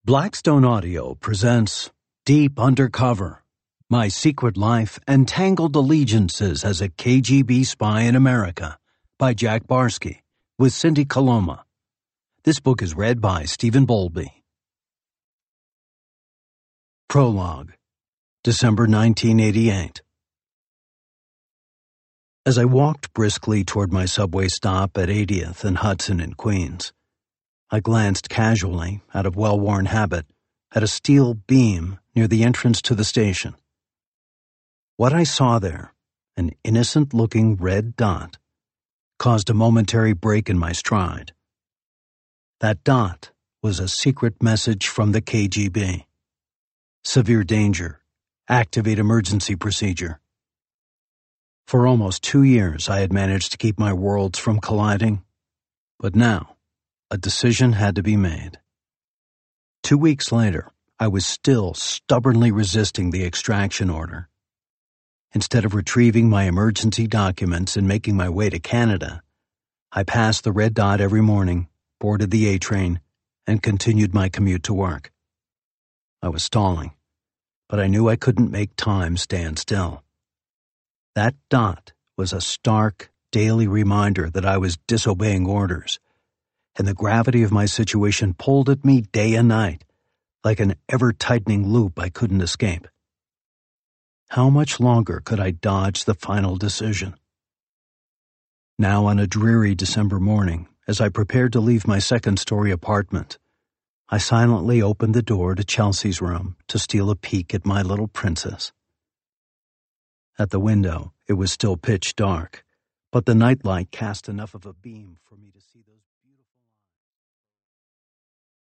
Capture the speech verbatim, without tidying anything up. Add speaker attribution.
Speaker 1: Blackstone Audio presents Deep Undercover, My Secret Life and Tangled Allegiances as a K G B Spy in America by Jack Barsky with Cindy Coloma. This book is read by Stephen Bowlby. Prologue, December nineteen eighty-eight. As I walked briskly toward my subway stop at eightieth and Hudson in Queens, I glanced casually, out of well-worn habit, at a steel beam near the entrance to the station. What I saw there, an innocent-looking red dot, caused a momentary break in my stride. That dot was a secret message from the K G B. Severe danger. Activate emergency procedure. For almost two years I had managed to keep my worlds from colliding, but now a decision had to be made. Two weeks later, I was still stubbornly resisting the extraction order. Instead of retrieving my emergency documents and making my way to Canada, I passed the red dot every morning, boarded the A train, and continued my commute to work. I was stalling, but I knew I couldn't make time stand still. That dot was a stark, daily reminder that I was disobeying orders, and the gravity of my situation pulled at me day and night, like an ever-tightening loop I couldn't escape. How much longer could I dodge the final decision? Now on a dreary December morning, as I prepared to leave my second-story apartment, I silently opened the door to Chelsea's room to steal a peek at my little princess. At the window, it was still pitch dark, but the nightlight cast enough of a beam for me to see those